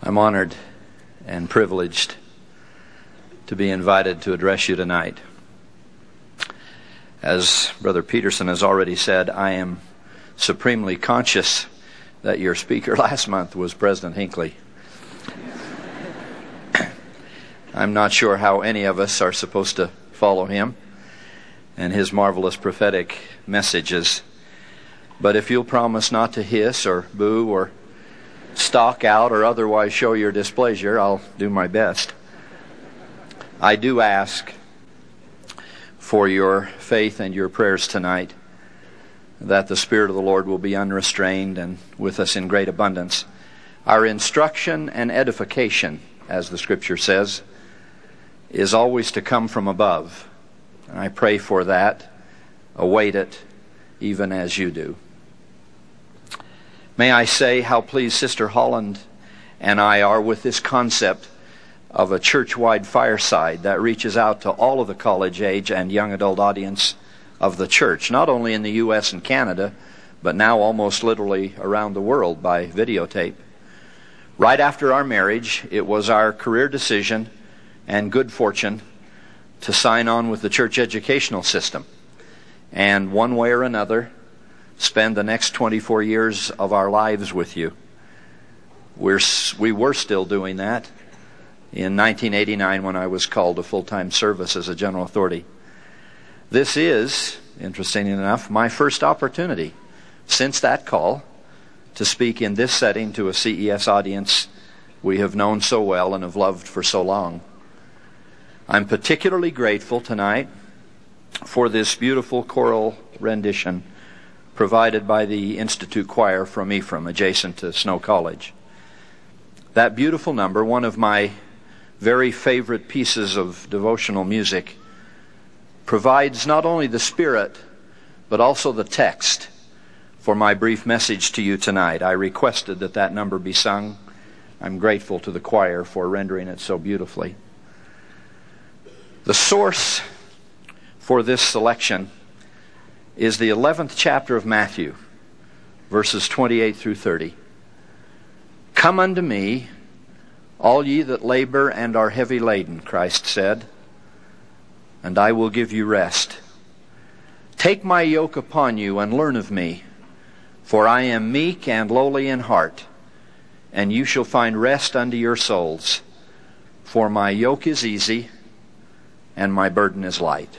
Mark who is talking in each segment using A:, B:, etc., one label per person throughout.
A: I'm honored and privileged to be invited to address you tonight. As Brother Peterson has already said, I am supremely conscious that your speaker last month was President Hinckley. I'm not sure how any of us are supposed to follow him and his marvelous prophetic messages. But if you'll promise not to hiss or boo or stalk out or otherwise show your displeasure, I'll do my best. I do ask for your faith and your prayers tonight, that the Spirit of the Lord will be unrestrained and with us in great abundance. Our instruction and edification, as the Scripture says, is always to come from above. And I pray for that, await it, even as you do. May I say how pleased Sister Holland and I are with this concept of a church-wide fireside that reaches out to all of the college age and young adult audience of the church, not only in the U.S. and Canada, but now almost literally around the world by videotape. Right after our marriage, it was our career decision and good fortune to sign on with the church educational system, and one way or another, spend the next 24 years of our lives with you. We were still doing that in 1989 when I was called to full-time service as a general authority. This is, interestingly enough, my first opportunity since that call to speak in this setting to a CES audience we have known so well and have loved for so long. I'm particularly grateful tonight for this beautiful choral rendition provided by the Institute Choir from Ephraim, adjacent to Snow College. That beautiful number, one of my very favorite pieces of devotional music, provides not only the spirit, but also the text for my brief message to you tonight. I requested that that number be sung. I'm grateful to the choir for rendering it so beautifully. The source for this selection is the 11th chapter of Matthew, verses 28 through 30. Come unto me, all ye that labor and are heavy laden, Christ said, and I will give you rest. Take my yoke upon you and learn of me, for I am meek and lowly in heart, and you shall find rest unto your souls. For my yoke is easy and my burden is light.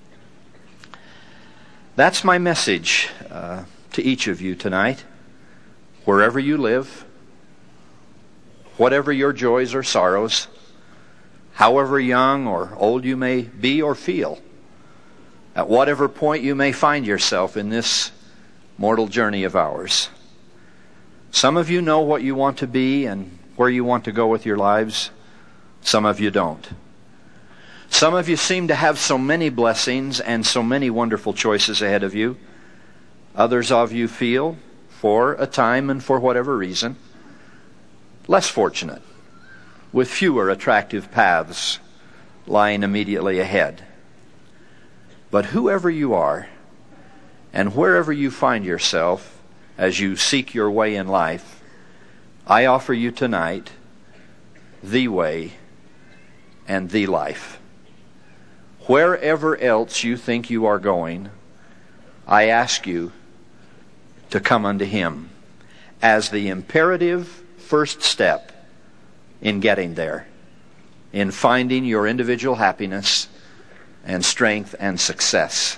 A: That's my message to each of you tonight, wherever you live, whatever your joys or sorrows, however young or old you may be or feel, at whatever point you may find yourself in this mortal journey of ours. Some of you know what you want to be and where you want to go with your lives. Some of you don't. Some of you seem to have so many blessings and so many wonderful choices ahead of you. Others of you feel, for a time and for whatever reason, less fortunate, with fewer attractive paths lying immediately ahead. But whoever you are, and wherever you find yourself as you seek your way in life, I offer you tonight the way and the life. Wherever else you think you are going, I ask you to come unto Him as the imperative first step in getting there, in finding your individual happiness and strength and success.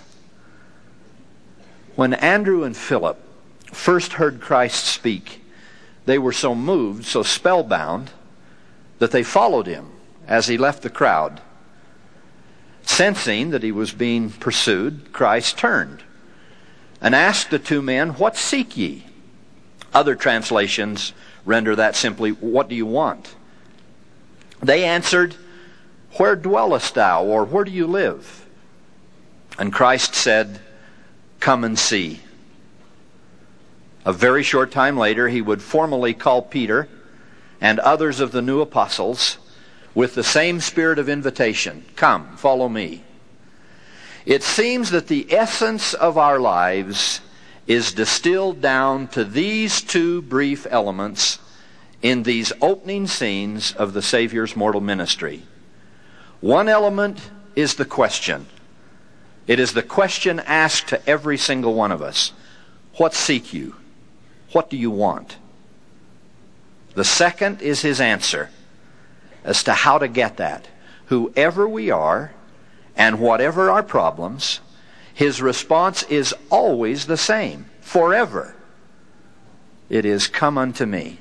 A: When Andrew and Philip first heard Christ speak, they were so moved, so spellbound, that they followed Him as He left the crowd. Sensing that He was being pursued, Christ turned and asked the two men, What seek ye? Other translations render that simply, What do you want? They answered, Where dwellest thou, or where do you live? And Christ said, Come and see. A very short time later, He would formally call Peter and others of the new apostles with the same spirit of invitation. Come, follow me. It seems that the essence of our lives is distilled down to these two brief elements in these opening scenes of the Savior's mortal ministry. One element is the question. It is the question asked to every single one of us. What seek you? What do you want? The second is his answer as to how to get that. Whoever we are and whatever our problems, his response is always the same, forever. It is, come unto me.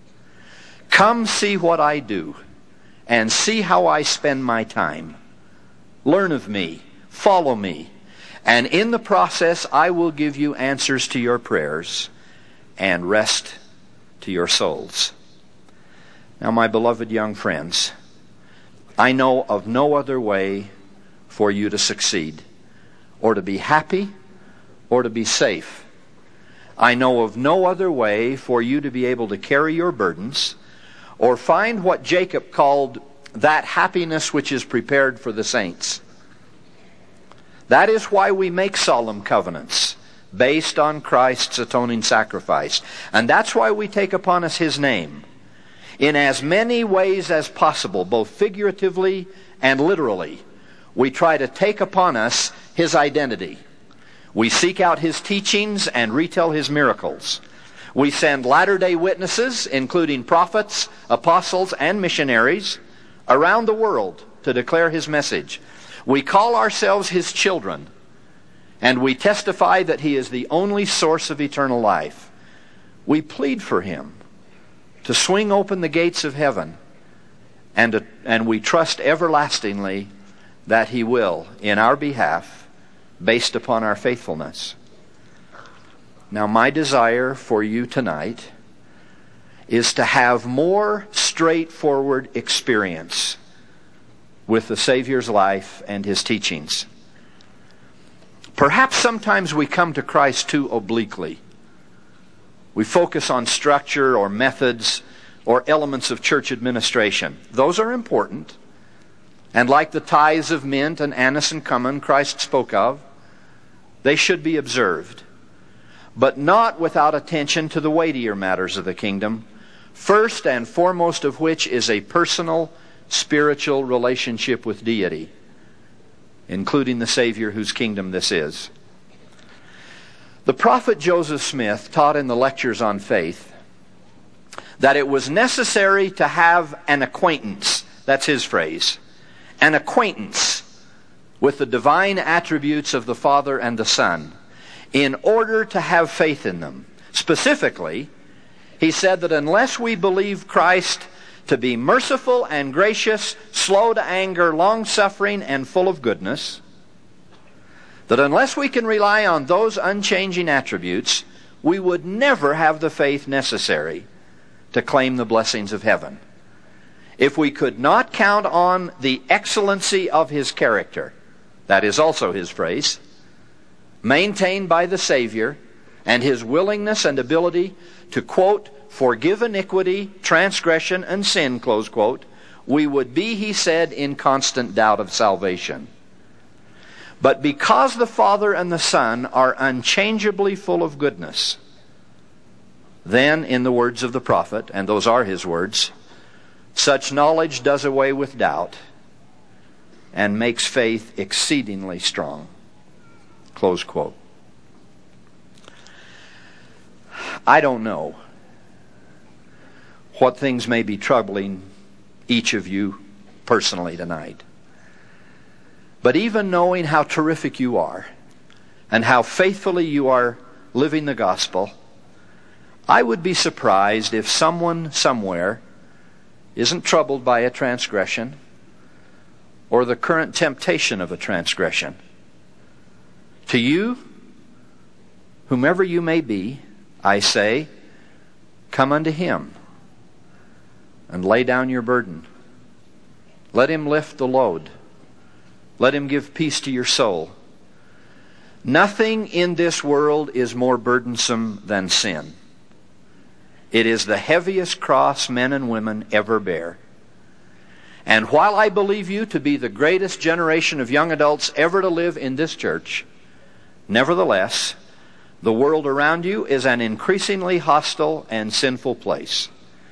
A: Come see what I do and see how I spend my time. Learn of me, follow me, and in the process I will give you answers to your prayers and rest to your souls. Now, my beloved young friends, I know of no other way for you to succeed, or to be happy, or to be safe. I know of no other way for you to be able to carry your burdens, or find what Jacob called that happiness which is prepared for the saints. That is why we make solemn covenants based on Christ's atoning sacrifice. And that's why we take upon us his name in as many ways as possible, both figuratively and literally. We try to take upon us his identity. We seek out his teachings and retell his miracles. We send latter-day witnesses, including prophets, apostles, and missionaries, around the world to declare his message. We call ourselves his children, and we testify that he is the only source of eternal life. We plead for him to swing open the gates of heaven, and we trust everlastingly that he will, in our behalf, based upon our faithfulness. Now, my desire for you tonight is to have more straightforward experience with the Savior's life and his teachings. Perhaps sometimes we come to Christ too obliquely. We focus on structure or methods or elements of church administration. Those are important. And like the tithes of mint and anise and cumin Christ spoke of, they should be observed. But not without attention to the weightier matters of the kingdom, first and foremost of which is a personal, spiritual relationship with deity, including the Savior whose kingdom this is. The prophet Joseph Smith taught in the Lectures on Faith that it was necessary to have an acquaintance, that's his phrase, an acquaintance with the divine attributes of the Father and the Son in order to have faith in them. Specifically, he said that unless we believe Christ to be merciful and gracious, slow to anger, long-suffering, and full of goodness, that unless we can rely on those unchanging attributes, we would never have the faith necessary to claim the blessings of heaven. If we could not count on the excellency of his character, that is also his phrase, maintained by the Savior, and his willingness and ability to, quote, forgive iniquity, transgression, and sin, close quote, we would be, he said, in constant doubt of salvation. But because the Father and the Son are unchangeably full of goodness, then, in the words of the prophet, and those are his words, such knowledge does away with doubt and makes faith exceedingly strong. Close quote. I don't know what things may be troubling each of you personally tonight. But even knowing how terrific you are and how faithfully you are living the gospel, I would be surprised if someone somewhere isn't troubled by a transgression or the current temptation of a transgression. To you, whomever you may be, I say, come unto him and lay down your burden. Let him lift the load. Let him give peace to your soul. Nothing in this world is more burdensome than sin. It is the heaviest cross men and women ever bear. And while I believe you to be the greatest generation of young adults ever to live in this church, nevertheless, the world around you is an increasingly hostile and sinful place.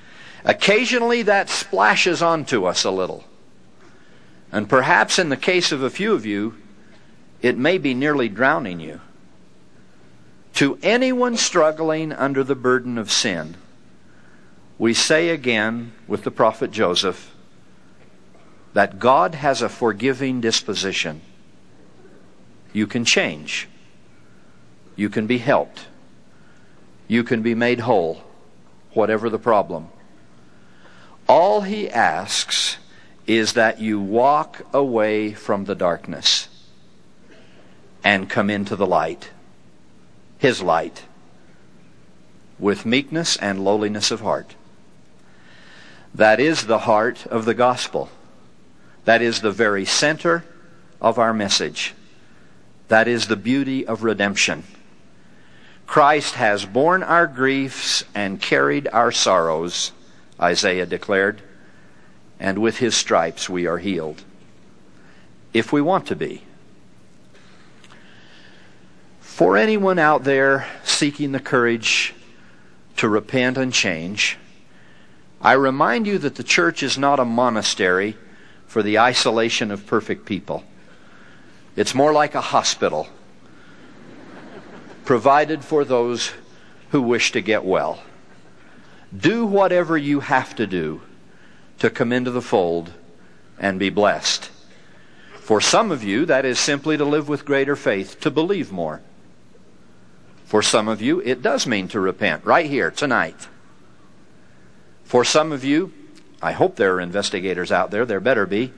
A: Occasionally that splashes onto us a little. And perhaps in the case of a few of you, it may be nearly drowning you. To anyone struggling under the burden of sin, we say again with the prophet Joseph that God has a forgiving disposition. You can change. You can be helped. You can be made whole, whatever the problem. All he asks is that you walk away from the darkness and come into the light, his light, with meekness and lowliness of heart. That is the heart of the gospel. That is the very center of our message. That is the beauty of redemption. Christ has borne our griefs and carried our sorrows, Isaiah declared, and with his stripes we are healed. If we want to be. For anyone out there seeking the courage to repent and change, I remind you that the church is not a monastery for the isolation of perfect people. It's more like a hospital provided for those who wish to get well. Do whatever you have to do to come into the fold and be blessed. For some of you, that is simply to live with greater faith, to believe more. For some of you, it does mean to repent right here, tonight. For some of you, I hope there are investigators out there, there better be,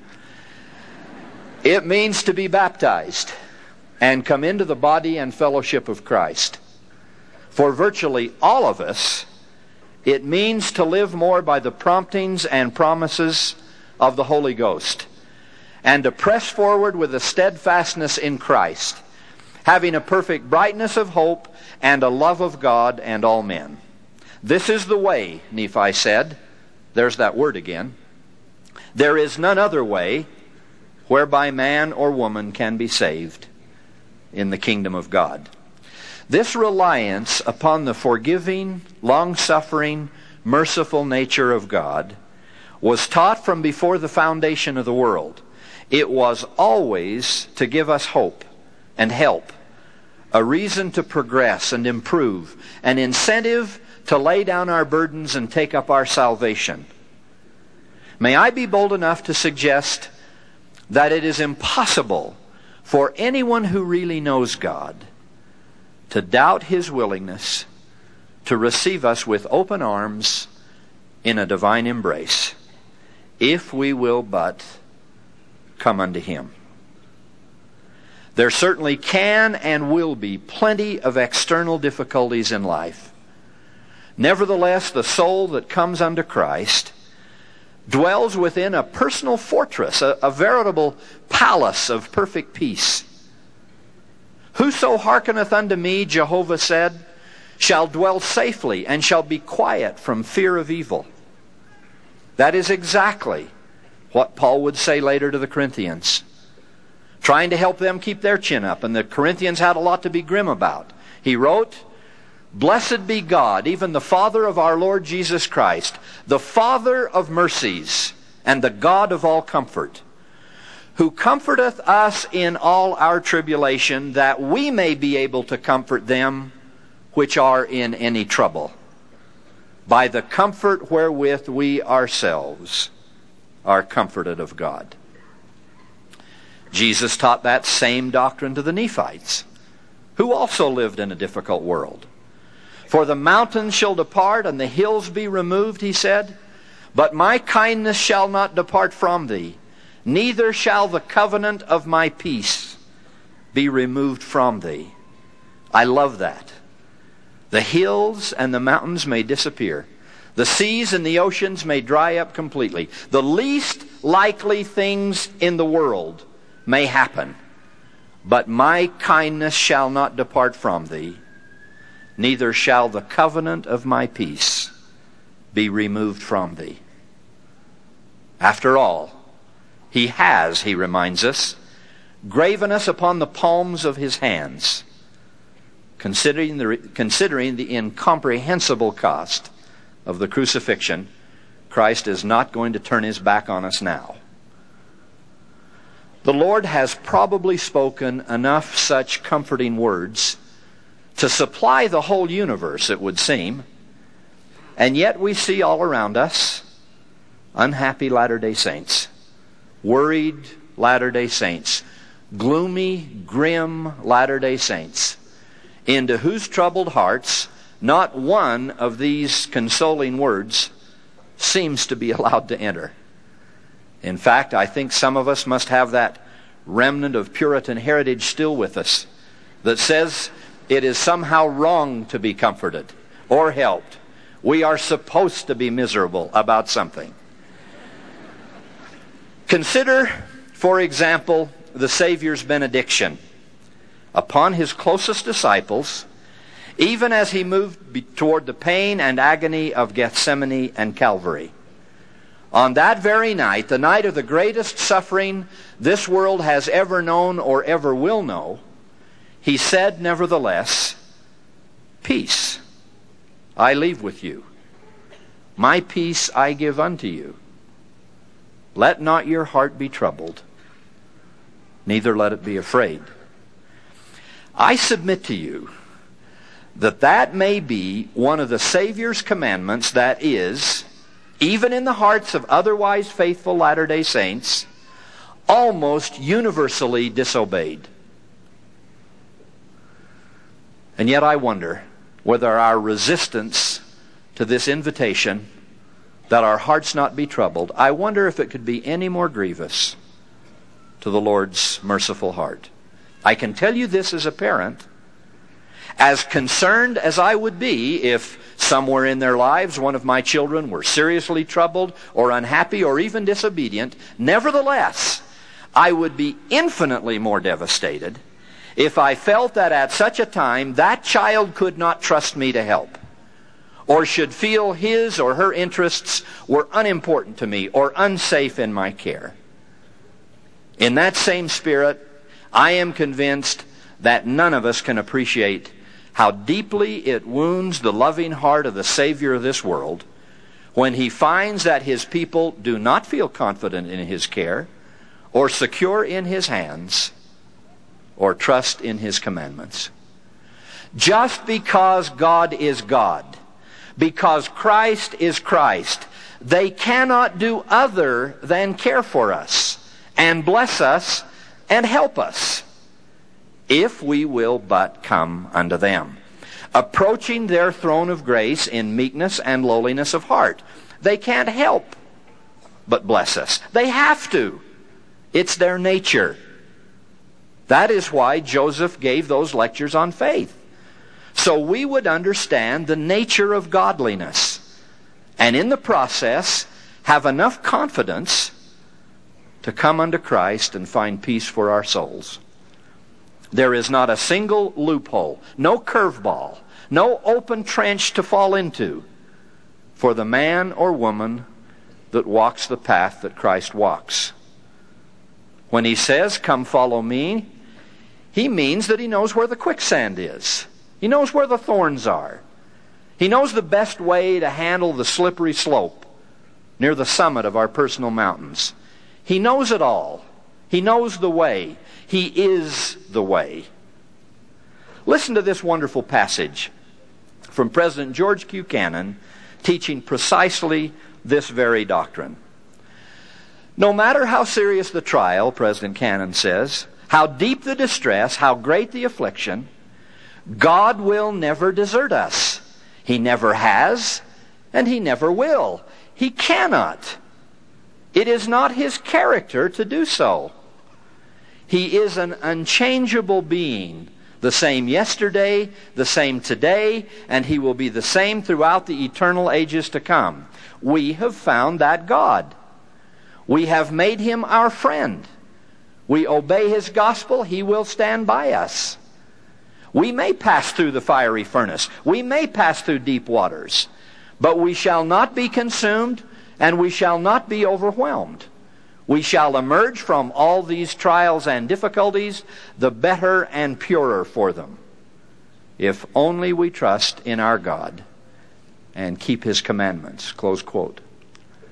A: it means to be baptized and come into the body and fellowship of Christ. For virtually all of us, it means to live more by the promptings and promises of the Holy Ghost, and to press forward with a steadfastness in Christ, having a perfect brightness of hope and a love of God and all men. This is the way, Nephi said. There's that word again. There is none other way whereby man or woman can be saved in the kingdom of God. This reliance upon the forgiving, long-suffering, merciful nature of God was taught from before the foundation of the world. It was always to give us hope and help, a reason to progress and improve, an incentive to lay down our burdens and take up our salvation. May I be bold enough to suggest that it is impossible for anyone who really knows God to doubt his willingness to receive us with open arms in a divine embrace, if we will but come unto him. There certainly can and will be plenty of external difficulties in life. Nevertheless, the soul that comes unto Christ dwells within a personal fortress, a veritable palace of perfect peace. Whoso hearkeneth unto me, Jehovah said, shall dwell safely and shall be quiet from fear of evil. That is exactly what Paul would say later to the Corinthians, trying to help them keep their chin up, and the Corinthians had a lot to be grim about. He wrote, Blessed be God, even the Father of our Lord Jesus Christ, the Father of mercies and the God of all comfort, who comforteth us in all our tribulation, that we may be able to comfort them which are in any trouble, by the comfort wherewith we ourselves are comforted of God. Jesus taught that same doctrine to the Nephites, who also lived in a difficult world. For the mountains shall depart and the hills be removed, he said, but my kindness shall not depart from thee, neither shall the covenant of my peace be removed from thee. I love that. The hills and the mountains may disappear. The seas and the oceans may dry up completely. The least likely things in the world may happen. But my kindness shall not depart from thee, neither shall the covenant of my peace be removed from thee. After all, he has, he reminds us, graven us upon the palms of his hands, considering the incomprehensible cost of the crucifixion, Christ is not going to turn his back on us now. The Lord has probably spoken enough such comforting words to supply the whole universe, it would seem. And yet we see all around us unhappy Latter-day Saints, worried Latter-day Saints, gloomy, grim Latter-day Saints, into whose troubled hearts not one of these consoling words seems to be allowed to enter. In fact, I think some of us must have that remnant of Puritan heritage still with us that says it is somehow wrong to be comforted or helped. We are supposed to be miserable about something. Consider, for example, the Savior's benediction upon his closest disciples, even as he moved toward the pain and agony of Gethsemane and Calvary. On that very night, the night of the greatest suffering this world has ever known or ever will know, he said, nevertheless, "Peace I leave with you. My peace I give unto you. Let not your heart be troubled, neither let it be afraid." I submit to you that that may be one of the Savior's commandments that is, even in the hearts of otherwise faithful Latter-day Saints, almost universally disobeyed. And yet I wonder whether our resistance to this invitation, that our hearts not be troubled, I wonder if it could be any more grievous to the Lord's merciful heart. I can tell you this as a parent, as concerned as I would be if somewhere in their lives one of my children were seriously troubled or unhappy or even disobedient. Nevertheless, I would be infinitely more devastated if I felt that at such a time that child could not trust me to help, or should feel his or her interests were unimportant to me or unsafe in my care. In that same spirit, I am convinced that none of us can appreciate how deeply it wounds the loving heart of the Savior of this world when he finds that his people do not feel confident in his care, or secure in his hands, or trust in his commandments. Just because God is God, because Christ is Christ, they cannot do other than care for us and bless us and help us, if we will but come unto them, approaching their throne of grace in meekness and lowliness of heart. They can't help but bless us. They have to. It's their nature. That is why Joseph gave those lectures on faith, so we would understand the nature of godliness, and in the process have enough confidence to come unto Christ and find peace for our souls. There is not a single loophole, no curveball, no open trench to fall into for the man or woman that walks the path that Christ walks. When he says, "Come follow me," he means that he knows where the quicksand is. He knows where the thorns are. He knows the best way to handle the slippery slope near the summit of our personal mountains. He knows it all. He knows the way. He is the way. Listen to this wonderful passage from President George Q. Cannon, teaching precisely this very doctrine. No matter how serious the trial, President Cannon says, how deep the distress, how great the affliction, God will never desert us. He never has, and he never will. He cannot. It is not his character to do so. He is an unchangeable being, the same yesterday, the same today, and he will be the same throughout the eternal ages to come. We have found that God. We have made him our friend. We obey his gospel, he will stand by us. We may pass through the fiery furnace. We may pass through deep waters. But we shall not be consumed, and we shall not be overwhelmed. We shall emerge from all these trials and difficulties the better and purer for them, if only we trust in our God and keep his commandments. Close quote.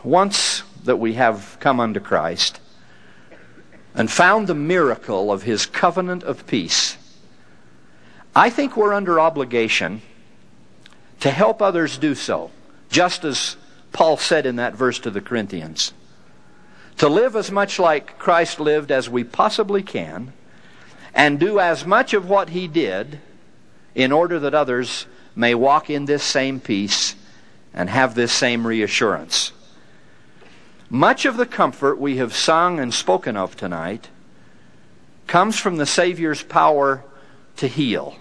A: once that we have come unto Christ and found the miracle of His covenant of peace, I think we're under obligation to help others do so, just as Paul said in that verse to the Corinthians. To live as much like Christ lived as we possibly can, and do as much of what He did in order that others may walk in this same peace and have this same reassurance. Much of the comfort we have sung and spoken of tonight comes from the Savior's power to heal.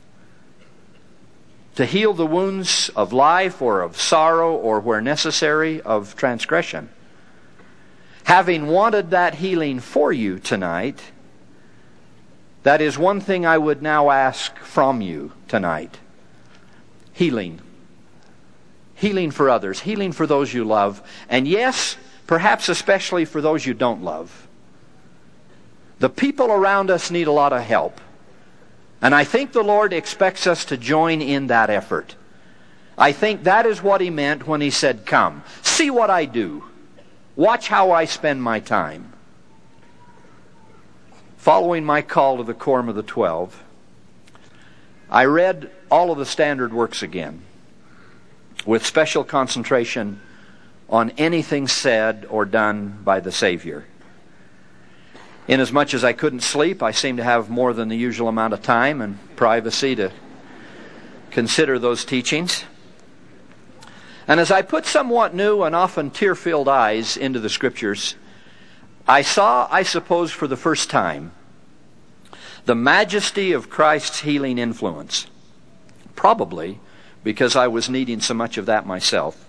A: To heal the wounds of life or of sorrow or, where necessary, of transgression. Having wanted that healing for you tonight, that is one thing I would now ask from you tonight. Healing. Healing for others. Healing for those you love. And yes, perhaps especially for those you don't love. The people around us need a lot of help. And I think the Lord expects us to join in that effort. I think that is what He meant when He said, "Come, see what I do. Watch how I spend my time." Following my call to the Quorum of the 12, I read all of the standard works again, with special concentration on anything said or done by the Savior. Inasmuch as I couldn't sleep, I seemed to have more than the usual amount of time and privacy to consider those teachings. And as I put somewhat new and often tear-filled eyes into the Scriptures, I saw, I suppose for the first time, the majesty of Christ's healing influence. Probably because I was needing so much of that myself.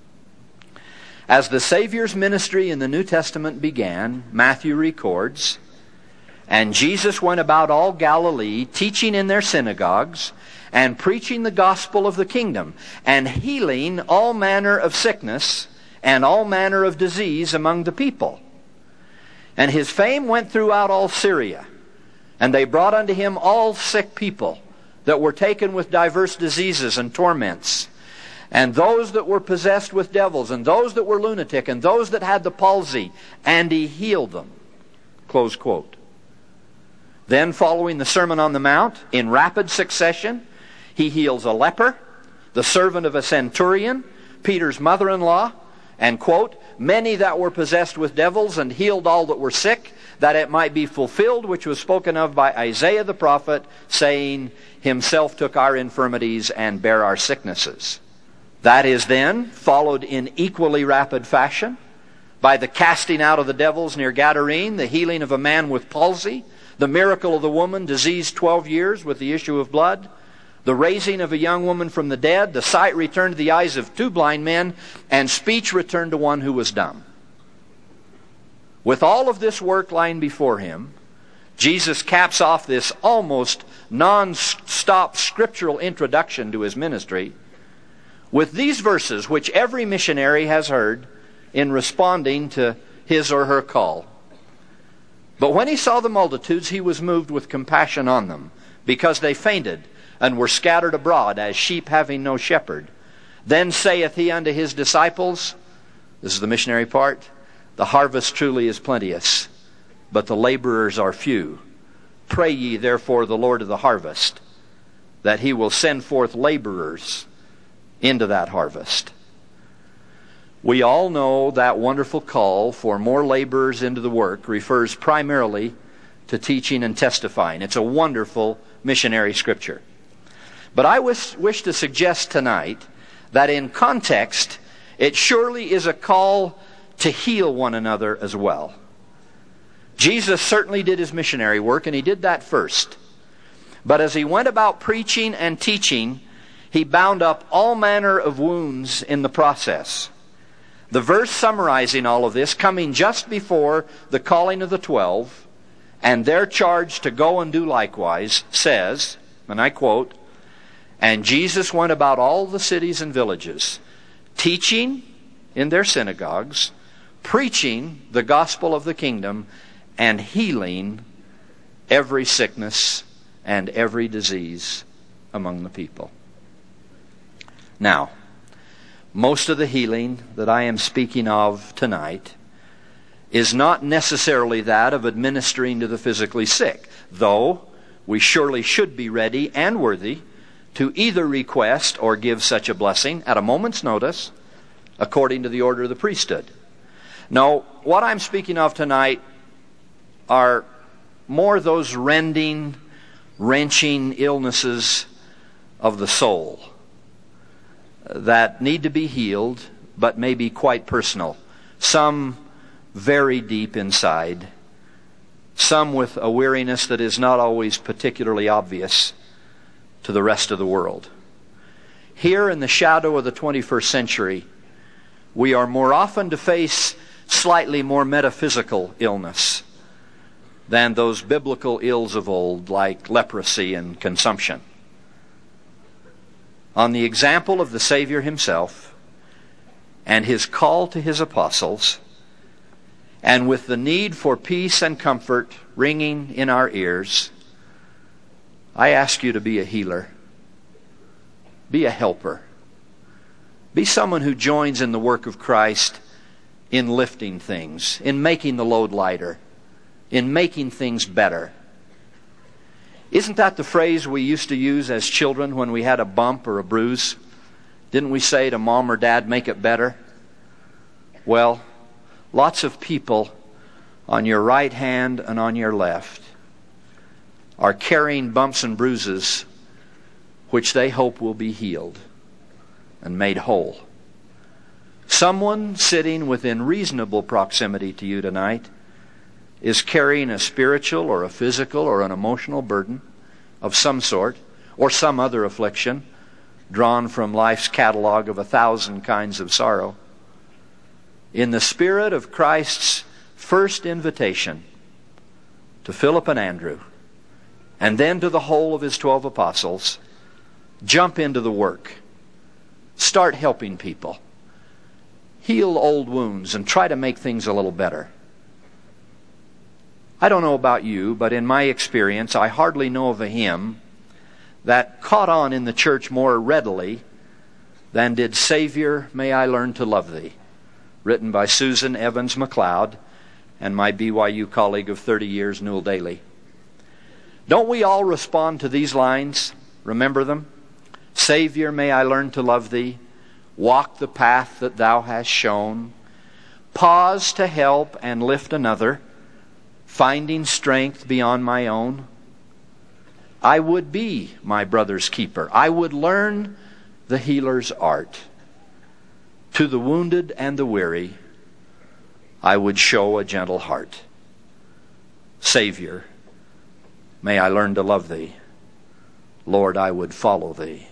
A: As the Savior's ministry in the New Testament began, Matthew records, "And Jesus went about all Galilee, teaching in their synagogues, and preaching the gospel of the kingdom, and healing all manner of sickness and all manner of disease among the people. And His fame went throughout all Syria, and they brought unto Him all sick people that were taken with diverse diseases and torments, and those that were possessed with devils, and those that were lunatic, and those that had the palsy, and He healed them." Close quote. Then, following the Sermon on the Mount, in rapid succession, He heals a leper, the servant of a centurion, Peter's mother-in-law, and, quote, "many that were possessed with devils, and healed all that were sick, that it might be fulfilled which was spoken of by Isaiah the prophet, saying, Himself took our infirmities and bare our sicknesses." That is then followed in equally rapid fashion by the casting out of the devils near Gadarene, the healing of a man with palsy, the miracle of the woman diseased 12 years with the issue of blood, the raising of a young woman from the dead, the sight returned to the eyes of 2 blind men, and speech returned to one who was dumb. With all of this work lying before Him, Jesus caps off this almost non-stop scriptural introduction to His ministry with these verses, which every missionary has heard in responding to his or her call. "But when He saw the multitudes, He was moved with compassion on them, because they fainted and were scattered abroad as sheep having no shepherd. Then saith He unto His disciples," this is the missionary part, "The harvest truly is plenteous, but the laborers are few. Pray ye therefore the Lord of the harvest, that He will send forth laborers into that harvest." We all know that wonderful call for more laborers into the work refers primarily to teaching and testifying. It's a wonderful missionary scripture. But I wish to suggest tonight that in context, it surely is a call to heal one another as well. Jesus certainly did His missionary work, and He did that first. But as He went about preaching and teaching, He bound up all manner of wounds in the process. The verse summarizing all of this, coming just before the calling of the 12, and their charge to go and do likewise, says, and I quote, "And Jesus went about all the cities and villages, teaching in their synagogues, preaching the gospel of the kingdom, and healing every sickness and every disease among the people." Now, most of the healing that I am speaking of tonight is not necessarily that of administering to the physically sick, though we surely should be ready and worthy to either request or give such a blessing at a moment's notice according to the order of the priesthood. No, what I'm speaking of tonight are more those wrenching illnesses of the soul that need to be healed, but may be quite personal. Some very deep inside. Some with a weariness that is not always particularly obvious to the rest of the world. Here in the shadow of the 21st century, we are more often to face slightly more metaphysical illness than those biblical ills of old, like leprosy and consumption. On the example of the Savior himself and his call to his apostles, and with the need for peace and comfort ringing in our ears, I ask you to be a healer. Be a helper. Be someone who joins in the work of Christ in lifting things, in making the load lighter, in making things better. Isn't that the phrase we used to use as children when we had a bump or a bruise? Didn't we say to Mom or Dad, make it better? Well, lots of people on your right hand and on your left are carrying bumps and bruises which they hope will be healed and made whole. Someone sitting within reasonable proximity to you tonight is carrying a spiritual or a physical or an emotional burden of some sort, or some other affliction drawn from life's catalog of 1,000 kinds of sorrow. In the spirit of Christ's first invitation to Philip and Andrew, and then to the whole of his 12 apostles, jump into the work. Start helping people. Heal old wounds and try to make things a little better. I don't know about you, but in my experience, I hardly know of a hymn that caught on in the church more readily than did Savior, May I Learn to Love Thee, written by Susan Evans McLeod and my BYU colleague of 30 years, Newell Daly. Don't we all respond to these lines? Remember them? Savior, may I learn to love Thee. Walk the path that Thou hast shown. Pause to help and lift another, finding strength beyond my own. I would be my brother's keeper. I would learn the healer's art. To the wounded and the weary, I would show a gentle heart. Savior, may I learn to love Thee. Lord, I would follow Thee.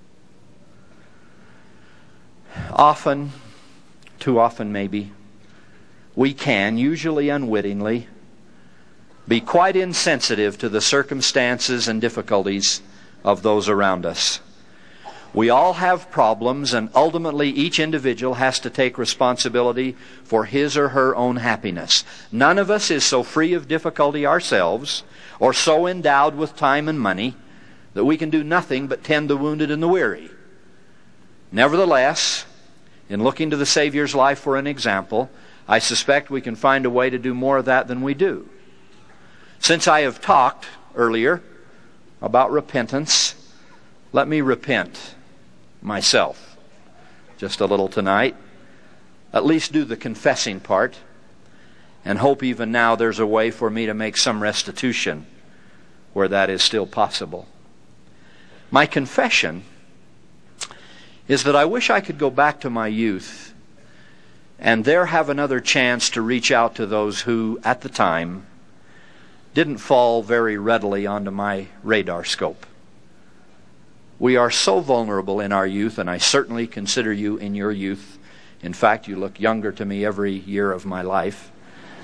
A: Often, too often maybe, we can, usually unwittingly, be quite insensitive to the circumstances and difficulties of those around us. We all have problems, and ultimately each individual has to take responsibility for his or her own happiness. None of us is so free of difficulty ourselves, or so endowed with time and money, that we can do nothing but tend the wounded and the weary. Nevertheless, in looking to the Savior's life for an example, I suspect we can find a way to do more of that than we do. Since I have talked earlier about repentance, let me repent myself just a little tonight. At least do the confessing part, and hope even now there's a way for me to make some restitution where that is still possible. My confession is that I wish I could go back to my youth and there have another chance to reach out to those who, at the time, didn't fall very readily onto my radar scope. We are so vulnerable in our youth, and I certainly consider you in your youth. In fact, you look younger to me every year of my life.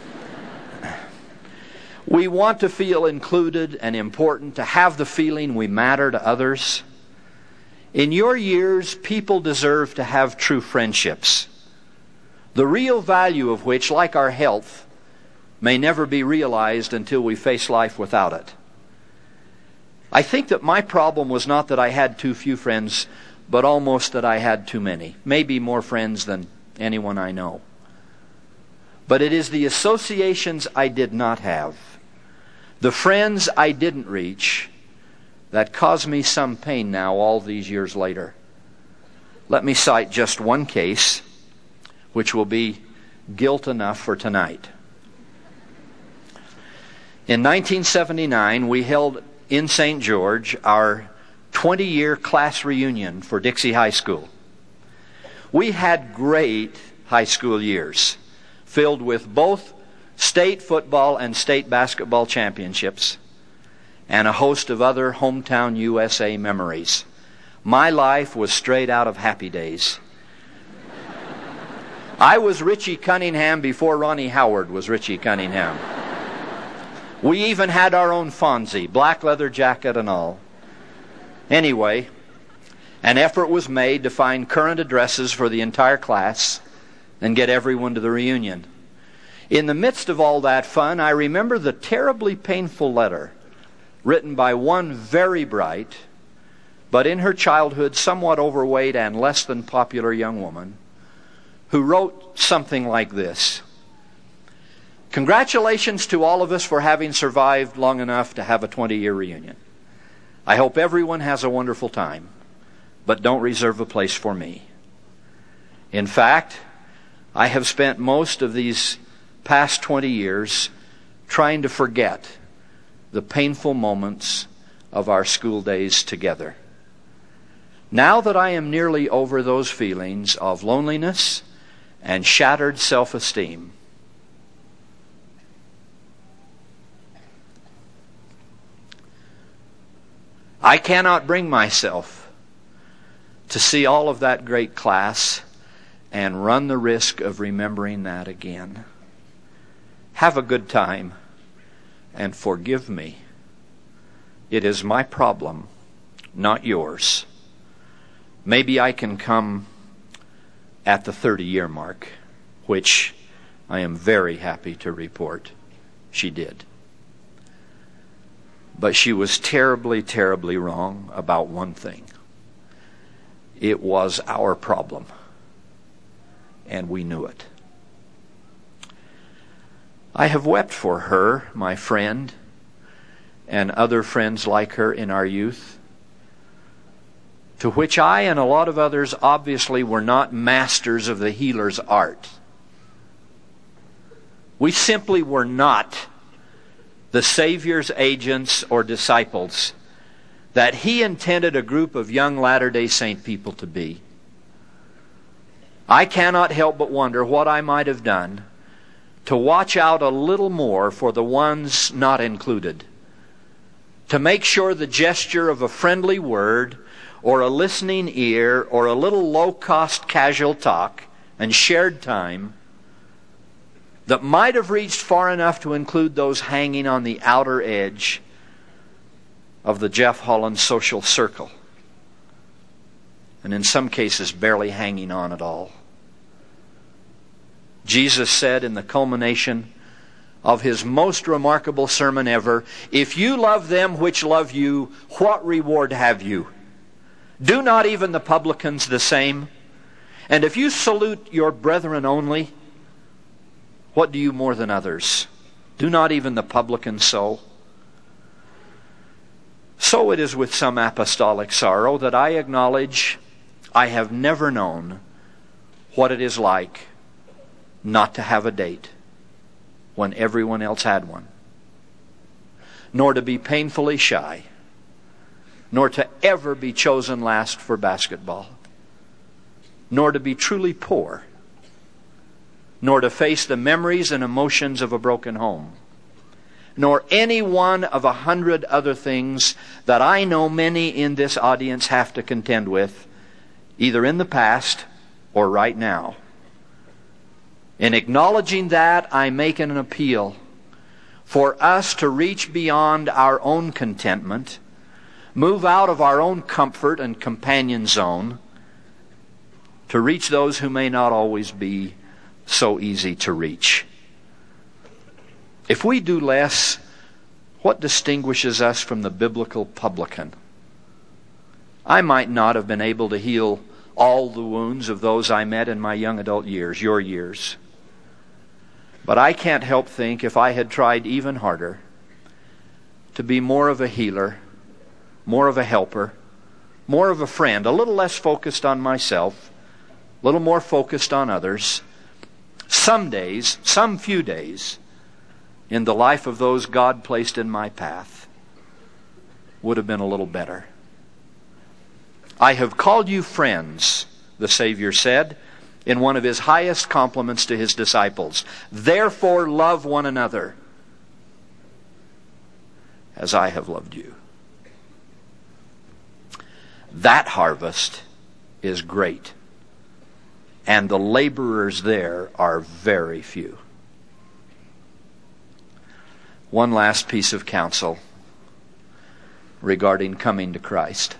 A: We want to feel included and important, to have the feeling we matter to others. In your years, people deserve to have true friendships, the real value of which, like our health, may never be realized until we face life without it. I think that my problem was not that I had too few friends, but almost that I had too many. Maybe more friends than anyone I know. But it is the associations I did not have, the friends I didn't reach, that cause me some pain now all these years later. Let me cite just one case, which will be guilt enough for tonight. In 1979, we held in St. George our 20-year class reunion for Dixie High School. We had great high school years, filled with both state football and state basketball championships, and a host of other hometown USA memories. My life was straight out of Happy Days. I was Richie Cunningham before Ronnie Howard was Richie Cunningham. We even had our own Fonzie, black leather jacket and all. Anyway, an effort was made to find current addresses for the entire class and get everyone to the reunion. In the midst of all that fun, I remember the terribly painful letter written by one very bright, but in her childhood somewhat overweight and less than popular young woman, who wrote something like this: "Congratulations to all of us for having survived long enough to have a 20-year reunion. I hope everyone has a wonderful time, but don't reserve a place for me. In fact, I have spent most of these past 20 years trying to forget the painful moments of our school days together. Now that I am nearly over those feelings of loneliness and shattered self-esteem, I cannot bring myself to see all of that great class and run the risk of remembering that again. Have a good time and forgive me. It is my problem, not yours. Maybe I can come at the 30-year mark, which I am very happy to report she did. But she was terribly, terribly wrong about one thing. It was our problem, and we knew it. I have wept for her, my friend, and other friends like her in our youth, to which I and a lot of others obviously were not masters of the healer's art. We simply were not the Savior's agents or disciples that He intended a group of young Latter-day Saint people to be. I cannot help but wonder what I might have done to watch out a little more for the ones not included, to make sure the gesture of a friendly word or a listening ear or a little low-cost casual talk and shared time that might have reached far enough to include those hanging on the outer edge of the Jeff Holland social circle, and in some cases barely hanging on at all. Jesus said in the culmination of His most remarkable sermon ever, "If you love them which love you, what reward have you? Do not even the publicans the same? And if you salute your brethren only, what do you more than others? Do not even the publicans so?" So it is with some apostolic sorrow that I acknowledge I have never known what it is like not to have a date when everyone else had one, nor to be painfully shy, nor to ever be chosen last for basketball, nor to be truly poor, nor to face the memories and emotions of a broken home, nor any one of 100 other things that I know many in this audience have to contend with, either in the past or right now. In acknowledging that, I make an appeal for us to reach beyond our own contentment, move out of our own comfort and companion zone, to reach those who may not always be so easy to reach. If we do less, what distinguishes us from the biblical publican? I might not have been able to heal all the wounds of those I met in my young adult years, your years. But I can't help think if I had tried even harder to be more of a healer, more of a helper, more of a friend, a little less focused on myself, a little more focused on others, some days, some few days, in the life of those God placed in my path would have been a little better. I have called you friends, the Savior said in one of his highest compliments to his disciples. Therefore love one another as I have loved you. That harvest is great, and the laborers there are very few. One last piece of counsel regarding coming to Christ.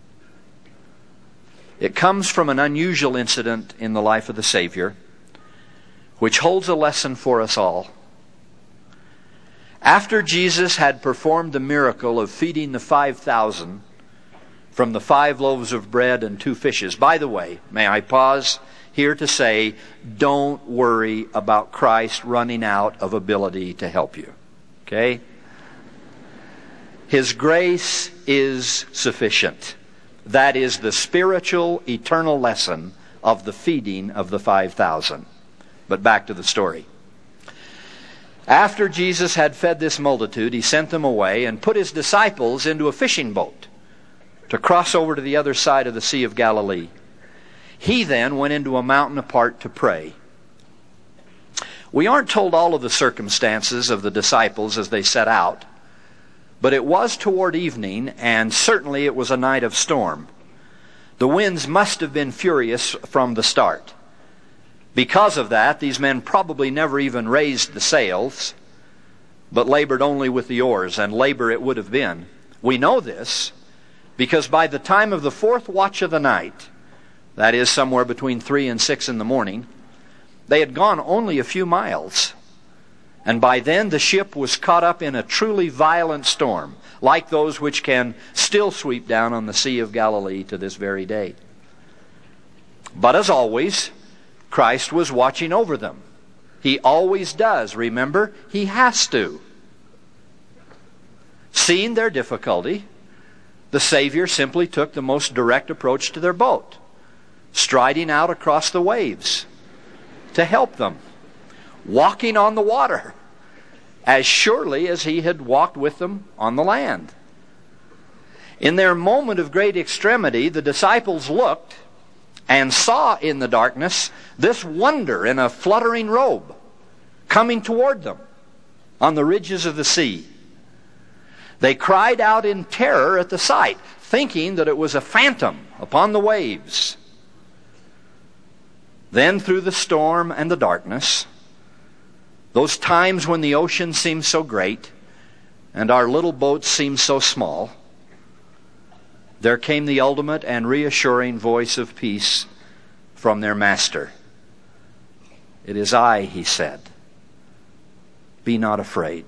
A: It comes from an unusual incident in the life of the Savior, which holds a lesson for us all. After Jesus had performed the miracle of feeding the 5,000 from the 5 loaves of bread and 2 fishes. By the way, may I pause here to say, don't worry about Christ running out of ability to help you. Okay? His grace is sufficient. That is the spiritual, eternal lesson of the feeding of the 5,000. But back to the story. After Jesus had fed this multitude, he sent them away and put his disciples into a fishing boat to cross over to the other side of the Sea of Galilee. He then went into a mountain apart to pray. We aren't told all of the circumstances of the disciples as they set out, but it was toward evening, and certainly it was a night of storm. The winds must have been furious from the start. Because of that, these men probably never even raised the sails, but labored only with the oars, and labor it would have been. We know this because by the time of the 4th watch of the night, that is somewhere between 3 and 6 in the morning, they had gone only a few miles. And by then the ship was caught up in a truly violent storm, like those which can still sweep down on the Sea of Galilee to this very day. But as always, Christ was watching over them. He always does, remember? He has to. Seeing their difficulty, the Savior simply took the most direct approach to their boat, striding out across the waves to help them, walking on the water as surely as he had walked with them on the land. In their moment of great extremity, the disciples looked and saw in the darkness this wonder in a fluttering robe coming toward them on the ridges of the sea. They cried out in terror at the sight, thinking that it was a phantom upon the waves. Then through the storm and the darkness, those times when the ocean seems so great and our little boats seem so small, there came the ultimate and reassuring voice of peace from their master. It is I, he said. Be not afraid.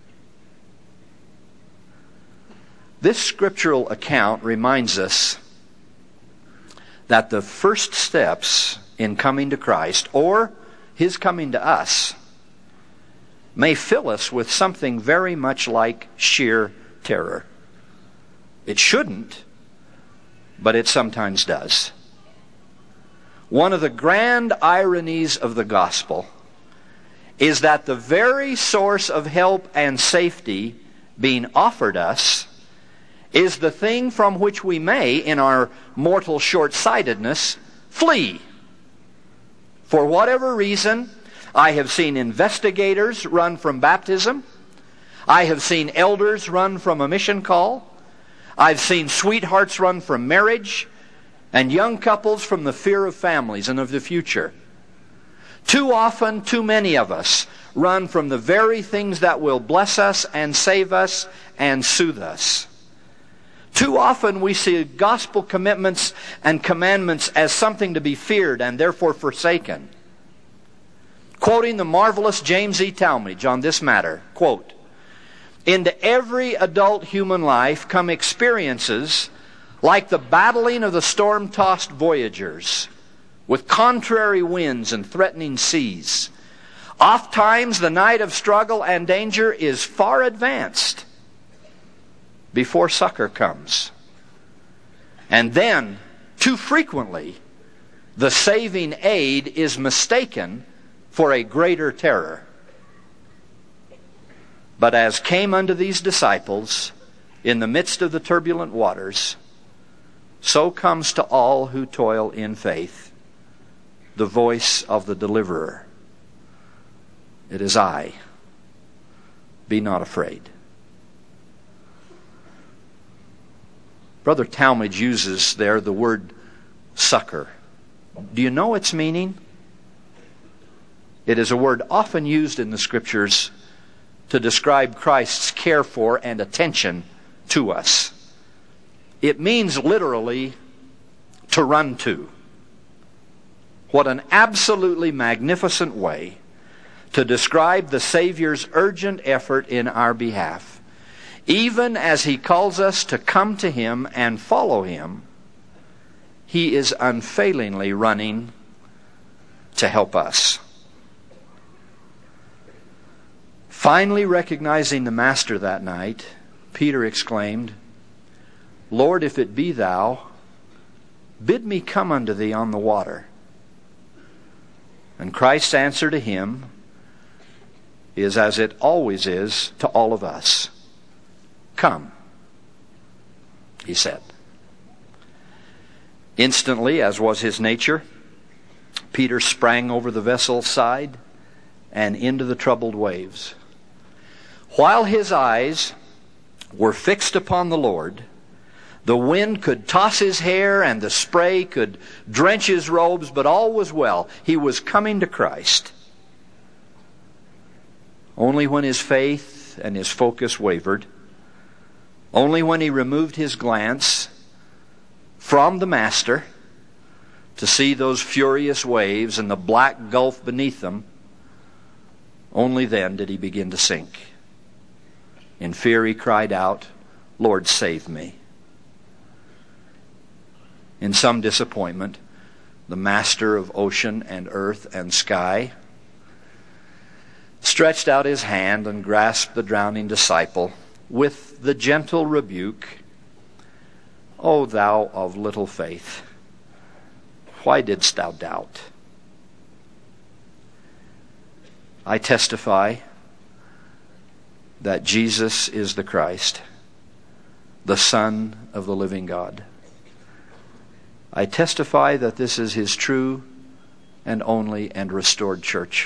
A: This scriptural account reminds us that the first steps in coming to Christ, or his coming to us, may fill us with something very much like sheer terror. It shouldn't, but it sometimes does. One of the grand ironies of the gospel is that the very source of help and safety being offered us is the thing from which we may, in our mortal short-sightedness, flee. For whatever reason, I have seen investigators run from baptism. I have seen elders run from a mission call. I've seen sweethearts run from marriage, and young couples from the fear of families and of the future. Too often, too many of us run from the very things that will bless us and save us and soothe us. Too often we see gospel commitments and commandments as something to be feared and therefore forsaken. Quoting the marvelous James E. Talmage on this matter, quote, "Into every adult human life come experiences like the battling of the storm-tossed voyagers with contrary winds and threatening seas. Ofttimes the night of struggle and danger is far advanced before succor comes. And then, too frequently, the saving aid is mistaken for a greater terror. But as came unto these disciples in the midst of the turbulent waters, so comes to all who toil in faith the voice of the deliverer. It is I. Be not afraid. Brother Talmage uses there the word succor. Do you know its meaning? It is a word often used in the Scriptures to describe Christ's care for and attention to us. It means literally to run to. What an absolutely magnificent way to describe the Savior's urgent effort in our behalf. Even as He calls us to come to Him and follow Him, He is unfailingly running to help us. Finally recognizing the Master that night, Peter exclaimed, Lord, if it be Thou, bid me come unto Thee on the water. And Christ's answer to him is as it always is to all of us. Come, He said. Instantly, as was his nature, Peter sprang over the vessel's side and into the troubled waves. While his eyes were fixed upon the Lord, the wind could toss his hair and the spray could drench his robes, but all was well. He was coming to Christ. Only when his faith and his focus wavered, only when he removed his glance from the Master to see those furious waves and the black gulf beneath them, only then did he begin to sink. In fear he cried out, Lord, save me. In some disappointment, the Master of ocean and earth and sky stretched out his hand and grasped the drowning disciple with the gentle rebuke, O thou of little faith, why didst thou doubt? I testify that Jesus is the Christ, the Son of the living God. I testify that this is His true and only and restored church.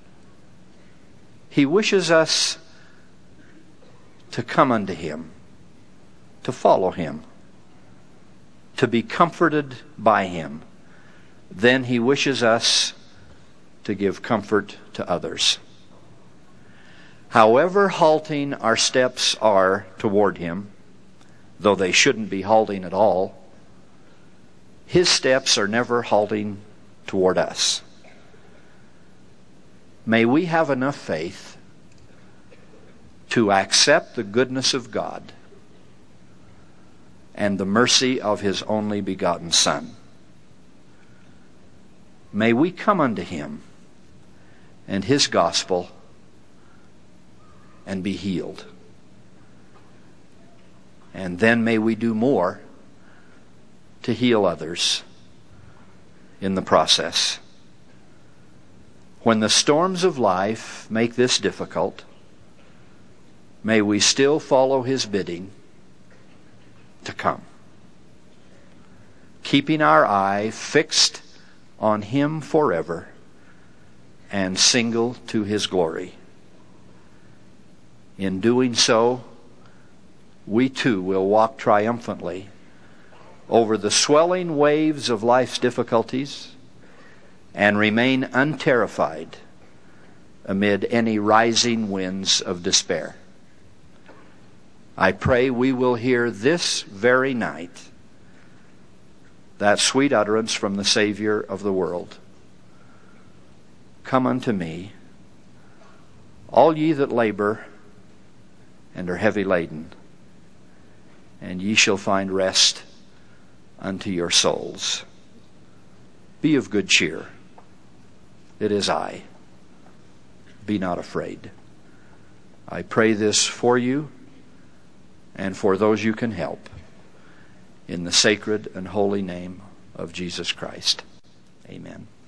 A: He wishes us to come unto Him, to follow Him, to be comforted by Him. Then He wishes us to give comfort to others. However halting our steps are toward Him, though they shouldn't be halting at all, His steps are never halting toward us. May we have enough faith to accept the goodness of God and the mercy of His only begotten Son. May we come unto Him and His gospel and be healed. And then may we do more to heal others in the process. When the storms of life make this difficult, may we still follow His bidding to come, keeping our eye fixed on Him forever and single to His glory. In doing so, we too will walk triumphantly over the swelling waves of life's difficulties and remain unterrified amid any rising winds of despair. I pray we will hear this very night that sweet utterance from the Savior of the world. Come unto me, all ye that labor and are heavy laden, and ye shall find rest unto your souls. Be of good cheer. It is I. Be not afraid. I pray this for you and for those you can help, in the sacred and holy name of Jesus Christ. Amen.